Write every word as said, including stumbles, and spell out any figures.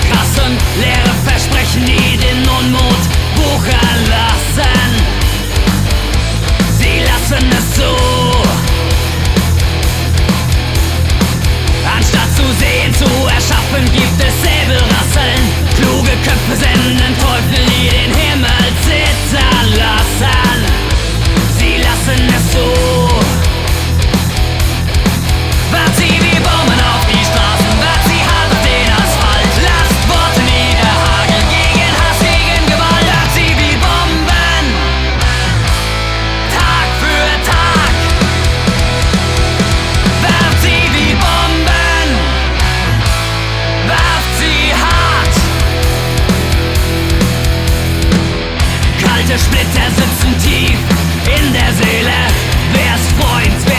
hassen, leere Versprechen, nie den Unmut wuchern lassen. Sie lassen es zu, anstatt zu sehen, zu erschaffen, gibt es Säbelrasseln. Kluge Köpfe senden Teufel, die den Himmel zittern lassen. Sie lassen es zu. Wart sie wie Bomben auf die Straßen, wart sie hart auf den Asphalt. Lasst Worte niederhageln, gegen Hass, gegen Gewalt. Wart sie wie Bomben, Tag für Tag. Werft sie wie Bomben, werft sie hart. Kalte Splitter sitzen tief in der Seele. Wer ist Freund, wer